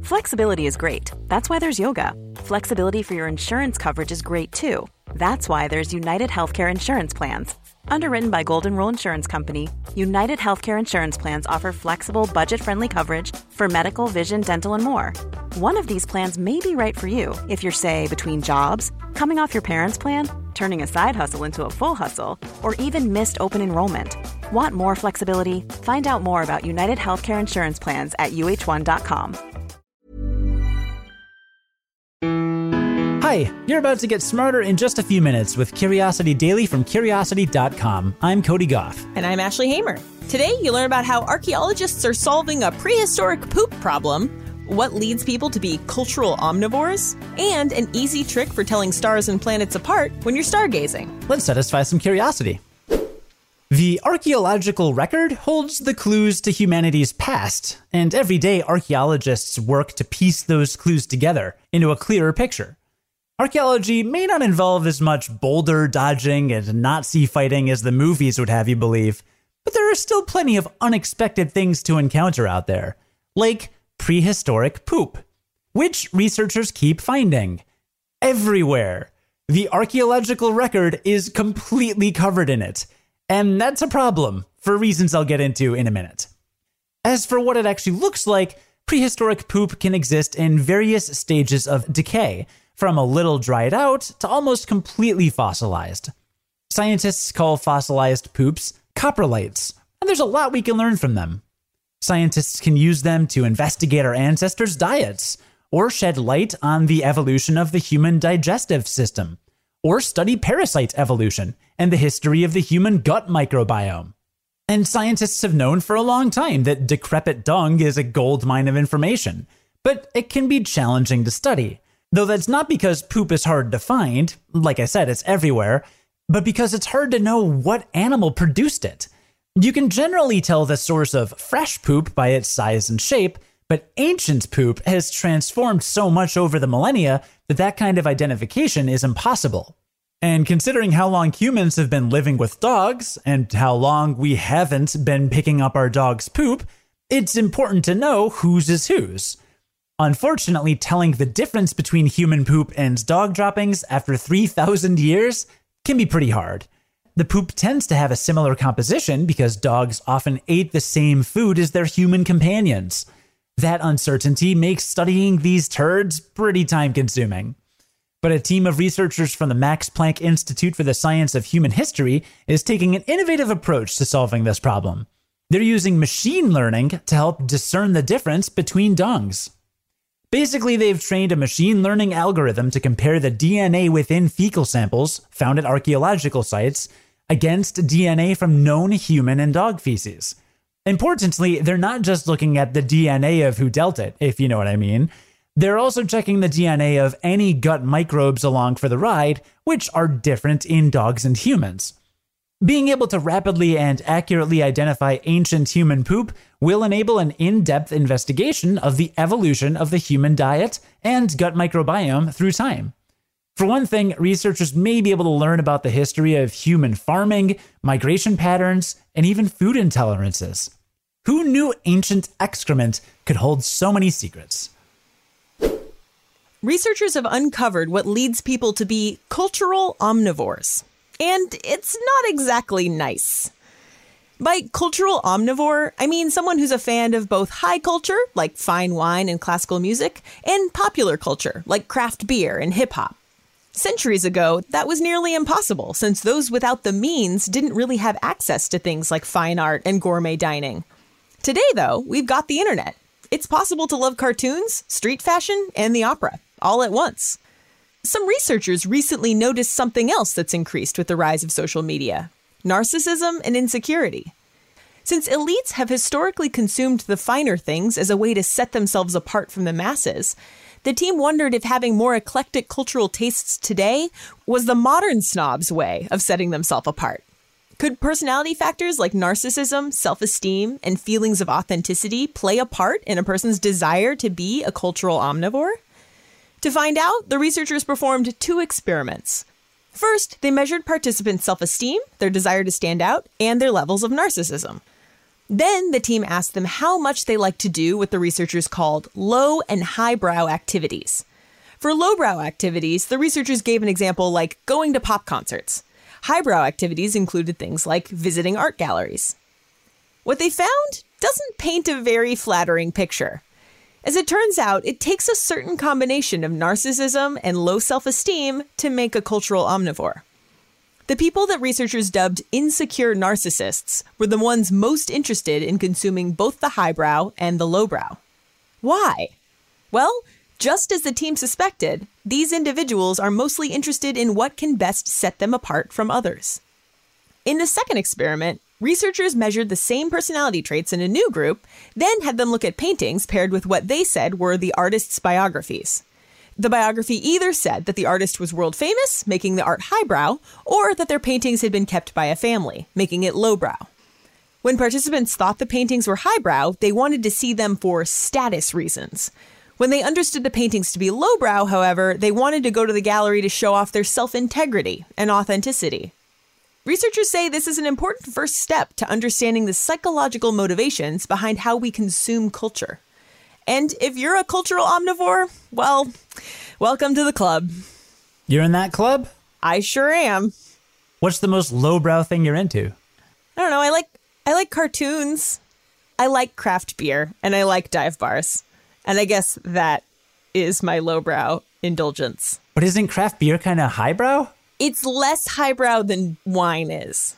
Flexibility is great. That's why there's yoga. Flexibility for your insurance coverage is great too. That's why there's United Healthcare Insurance Plans. Underwritten by Golden Rule Insurance Company, United Healthcare Insurance Plans offer flexible, budget-friendly coverage for medical, vision, dental, and more. One of these plans may be right for you if you're, say, between jobs, coming off your parents' plan, turning a side hustle into a full hustle, or even missed open enrollment. Want more flexibility? Find out more about United Healthcare Insurance Plans at uh1.com. Hi, you're about to get smarter in just a few minutes with Curiosity Daily from Curiosity.com. I'm Cody Goff. And I'm Ashley Hamer. Today, you learn about how archaeologists are solving a prehistoric poop problem, what leads people to be cultural omnivores, and an easy trick for telling stars and planets apart when you're stargazing. Let's satisfy some curiosity. The archaeological record holds the clues to humanity's past, and every day archaeologists work to piece those clues together into a clearer picture. Archaeology may not involve as much boulder dodging and Nazi fighting as the movies would have you believe, but there are still plenty of unexpected things to encounter out there, like prehistoric poop, which researchers keep finding everywhere. The archaeological record is completely covered in it, and that's a problem for reasons I'll get into in a minute. As for what it actually looks like, prehistoric poop can exist in various stages of decay, from a little dried out to almost completely fossilized. Scientists call fossilized poops coprolites, and there's a lot we can learn from them. Scientists can use them to investigate our ancestors' diets, or shed light on the evolution of the human digestive system, or study parasite evolution and the history of the human gut microbiome. And scientists have known for a long time that decrepit dung is a goldmine of information, but it can be challenging to study. Though that's not because poop is hard to find, like I said, it's everywhere, but because it's hard to know what animal produced it. You can generally tell the source of fresh poop by its size and shape, but ancient poop has transformed so much over the millennia that that kind of identification is impossible. And considering how long humans have been living with dogs, and how long we haven't been picking up our dog's poop, it's important to know whose is whose. Unfortunately, telling the difference between human poop and dog droppings after 3,000 years can be pretty hard. The poop tends to have a similar composition because dogs often ate the same food as their human companions. That uncertainty makes studying these turds pretty time-consuming. But a team of researchers from the Max Planck Institute for the Science of Human History is taking an innovative approach to solving this problem. They're using machine learning to help discern the difference between dungs. Basically, they've trained a machine learning algorithm to compare the DNA within fecal samples found at archaeological sites against DNA from known human and dog feces. Importantly, they're not just looking at the DNA of who dealt it, if you know what I mean. They're also checking the DNA of any gut microbes along for the ride, which are different in dogs and humans. Being able to rapidly and accurately identify ancient human poop will enable an in-depth investigation of the evolution of the human diet and gut microbiome through time. For one thing, researchers may be able to learn about the history of human farming, migration patterns, and even food intolerances. Who knew ancient excrement could hold so many secrets? Researchers have uncovered what leads people to be cultural omnivores. And it's not exactly nice. By cultural omnivore, I mean someone who's a fan of both high culture, like fine wine and classical music, and popular culture, like craft beer and hip-hop. Centuries ago, that was nearly impossible, since those without the means didn't really have access to things like fine art and gourmet dining. Today, though, we've got the internet. It's possible to love cartoons, street fashion, and the opera, all at once. Some researchers recently noticed something else that's increased with the rise of social media: narcissism and insecurity. Since elites have historically consumed the finer things as a way to set themselves apart from the masses, the team wondered if having more eclectic cultural tastes today was the modern snob's way of setting themselves apart. Could personality factors like narcissism, self-esteem, and feelings of authenticity play a part in a person's desire to be a cultural omnivore? To find out, the researchers performed 2 experiments. First, they measured participants' self-esteem, their desire to stand out, and their levels of narcissism. Then the team asked them how much they like to do what the researchers called low and highbrow activities. For lowbrow activities, the researchers gave an example like going to pop concerts. Highbrow activities included things like visiting art galleries. What they found doesn't paint a very flattering picture. As it turns out, it takes a certain combination of narcissism and low self-esteem to make a cultural omnivore. The people that researchers dubbed insecure narcissists were the ones most interested in consuming both the highbrow and the lowbrow. Why? Well, just as the team suspected, these individuals are mostly interested in what can best set them apart from others. In the second experiment, researchers measured the same personality traits in a new group, then had them look at paintings paired with what they said were the artists' biographies. The biography either said that the artist was world famous, making the art highbrow, or that their paintings had been kept by a family, making it lowbrow. When participants thought the paintings were highbrow, they wanted to see them for status reasons. When they understood the paintings to be lowbrow, however, they wanted to go to the gallery to show off their self-integrity and authenticity. Researchers say this is an important first step to understanding the psychological motivations behind how we consume culture. And if you're a cultural omnivore, well, welcome to the club. You're in that club? I sure am. What's the most lowbrow thing you're into? I don't know. I like cartoons. I like craft beer, and I like dive bars. And I guess that is my lowbrow indulgence. But isn't craft beer kind of highbrow? It's less highbrow than wine is.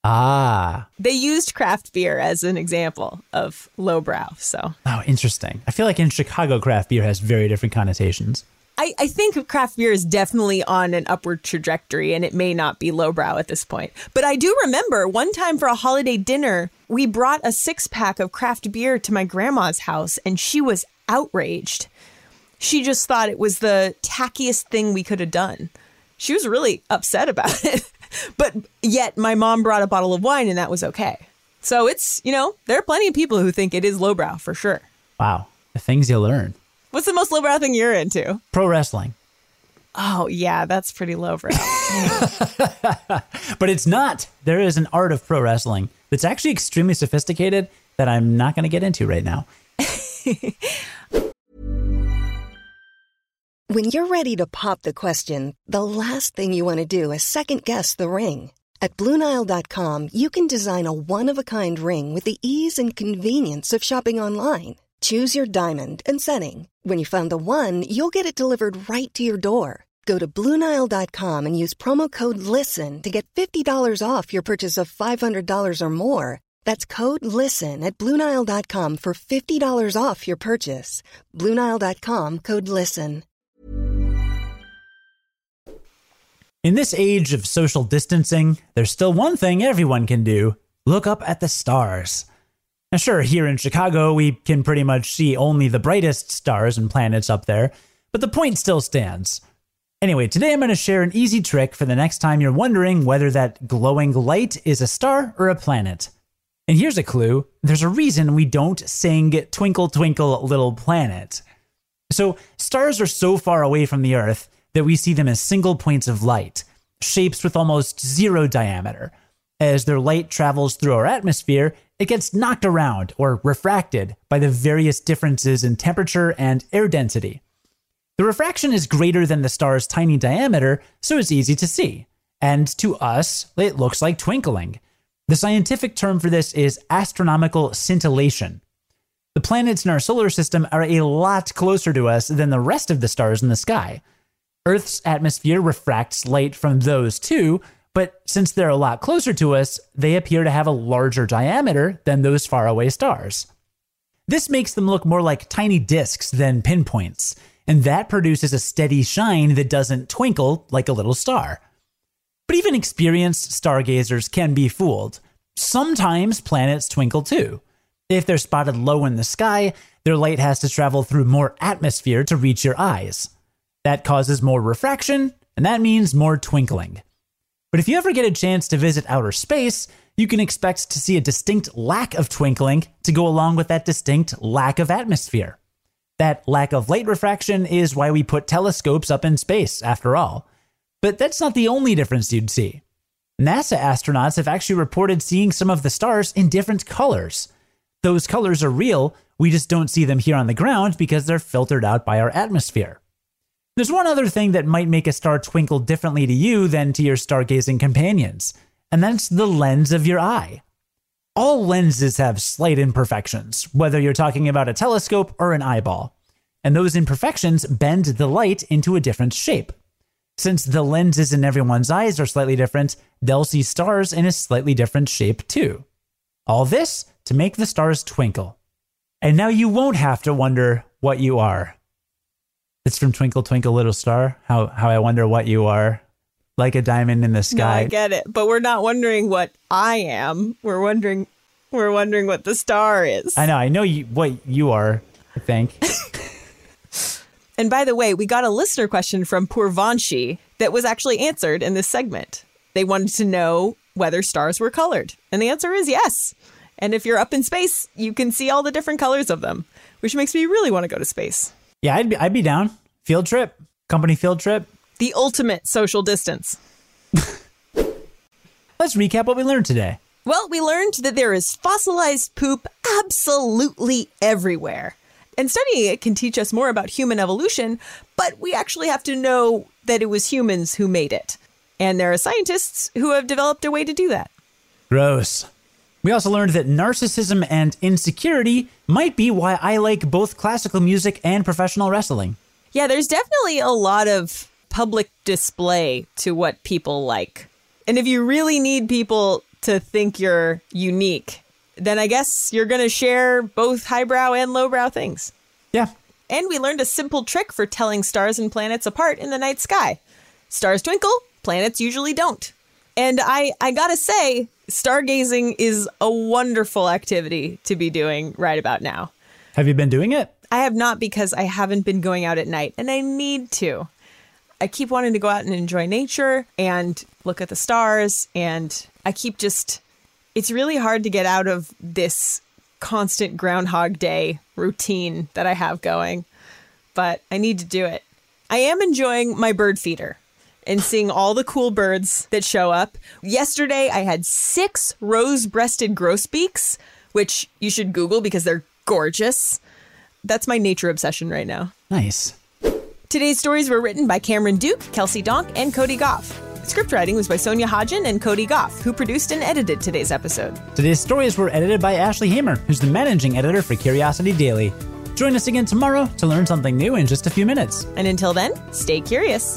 Ah. They used craft beer as an example of lowbrow, so. Oh, interesting. I feel like in Chicago, craft beer has very different connotations. I think craft beer is definitely on an upward trajectory, and it may not be lowbrow at this point. But I do remember one time for a holiday dinner, we brought a 6-pack of craft beer to my grandma's house, and she was outraged. She just thought it was the tackiest thing we could have done. She was really upset about it. But yet my mom brought a bottle of wine and that was okay. So it's, there are plenty of people who think it is lowbrow for sure. Wow. The things you learn. What's the most lowbrow thing you're into? Pro wrestling. Oh, yeah, that's pretty lowbrow. But it's not. There is an art of pro wrestling that's actually extremely sophisticated that I'm not going to get into right now. When you're ready to pop the question, the last thing you want to do is second-guess the ring. At BlueNile.com, you can design a one-of-a-kind ring with the ease and convenience of shopping online. Choose your diamond and setting. When you find the one, you'll get it delivered right to your door. Go to BlueNile.com and use promo code LISTEN to get $50 off your purchase of $500 or more. That's code LISTEN at BlueNile.com for $50 off your purchase. BlueNile.com, code LISTEN. In this age of social distancing, there's still one thing everyone can do: look up at the stars. Now sure, here in Chicago, we can pretty much see only the brightest stars and planets up there, but the point still stands. Anyway, today I'm going to share an easy trick for the next time you're wondering whether that glowing light is a star or a planet. And here's a clue: there's a reason we don't sing "Twinkle, Twinkle, Little Planet." So stars are so far away from the Earth that we see them as single points of light, shapes with almost zero diameter. As their light travels through our atmosphere, it gets knocked around or refracted by the various differences in temperature and air density. The refraction is greater than the star's tiny diameter, so it's easy to see. And to us, it looks like twinkling. The scientific term for this is astronomical scintillation. The planets in our solar system are a lot closer to us than the rest of the stars in the sky. Earth's atmosphere refracts light from those too, but since they're a lot closer to us, they appear to have a larger diameter than those faraway stars. This makes them look more like tiny disks than pinpoints, and that produces a steady shine that doesn't twinkle like a little star. But even experienced stargazers can be fooled. Sometimes planets twinkle too. If they're spotted low in the sky, their light has to travel through more atmosphere to reach your eyes. That causes more refraction, and that means more twinkling. But if you ever get a chance to visit outer space, you can expect to see a distinct lack of twinkling to go along with that distinct lack of atmosphere. That lack of light refraction is why we put telescopes up in space, after all. But that's not the only difference you'd see. NASA astronauts have actually reported seeing some of the stars in different colors. Those colors are real, we just don't see them here on the ground because they're filtered out by our atmosphere. There's one other thing that might make a star twinkle differently to you than to your stargazing companions, and that's the lens of your eye. All lenses have slight imperfections, whether you're talking about a telescope or an eyeball, and those imperfections bend the light into a different shape. Since the lenses in everyone's eyes are slightly different, they'll see stars in a slightly different shape too. All this to make the stars twinkle. And now you won't have to wonder what you are. It's from Twinkle Twinkle Little Star, how I wonder what you are, like a diamond in the sky. No, I get it, but we're not wondering what I am. We're wondering what the star is. I know what you are, I think. And by the way, we got a listener question from Purvanshi that was actually answered in this segment. They wanted to know whether stars were colored, and the answer is yes. And if you're up in space, you can see all the different colors of them, which makes me really want to go to space. Yeah, I'd be down. Field trip, company field trip. The ultimate social distance. Let's recap what we learned today. Well, we learned that there is fossilized poop absolutely everywhere. And studying it can teach us more about human evolution, but we actually have to know that it was humans who made it. And there are scientists who have developed a way to do that. Gross. We also learned that narcissism and insecurity might be why I like both classical music and professional wrestling. Yeah, there's definitely a lot of public display to what people like. And if you really need people to think you're unique, then I guess you're going to share both highbrow and lowbrow things. Yeah. And we learned a simple trick for telling stars and planets apart in the night sky. Stars twinkle, planets usually don't. And I gotta say, stargazing is a wonderful activity to be doing right about now. Have you been doing it? I have not, because I haven't been going out at night, and I need to. I keep wanting to go out and enjoy nature and look at the stars, and I keep it's really hard to get out of this constant Groundhog Day routine that I have going, but I need to do it. I am enjoying my bird feeder and seeing all the cool birds that show up. Yesterday, I had 6 rose-breasted grosbeaks, which you should Google because they're gorgeous. That's my nature obsession right now. Nice. Today's stories were written by Cameron Duke, Kelsey Donk, and Cody Goff. Script writing was by Sonia Hodgen and Cody Goff, who produced and edited today's episode. Today's stories were edited by Ashley Hamer, who's the managing editor for Curiosity Daily. Join us again tomorrow to learn something new in just a few minutes. And until then, stay curious.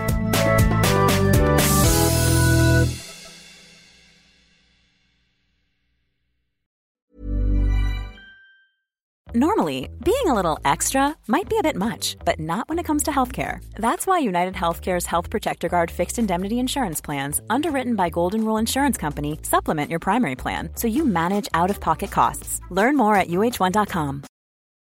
Normally, being a little extra might be a bit much, but not when it comes to healthcare. That's why United Healthcare's Health Protector Guard fixed indemnity insurance plans, underwritten by Golden Rule Insurance Company, supplement your primary plan so you manage out-of-pocket costs. Learn more at uh1.com.